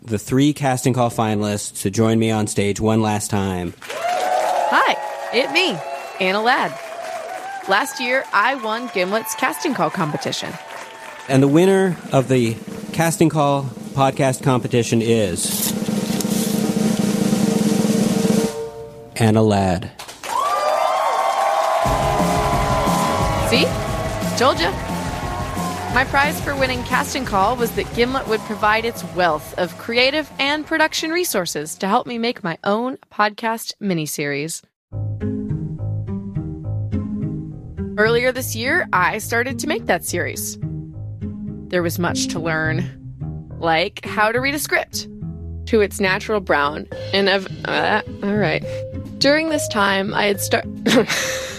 the 3 casting call finalists to join me on stage one last time. Hi, it's me, Anna Ladd. Last year, I won Gimlet's casting call competition. And the winner of the casting call podcast competition is Anna Ladd. See? Told you. My prize for winning Casting Call was that Gimlet would provide its wealth of creative and production resources to help me make my own podcast miniseries. Earlier this year, I started to make that series. There was much to learn, like how to read a script to its natural brown, and all right. During this time, I had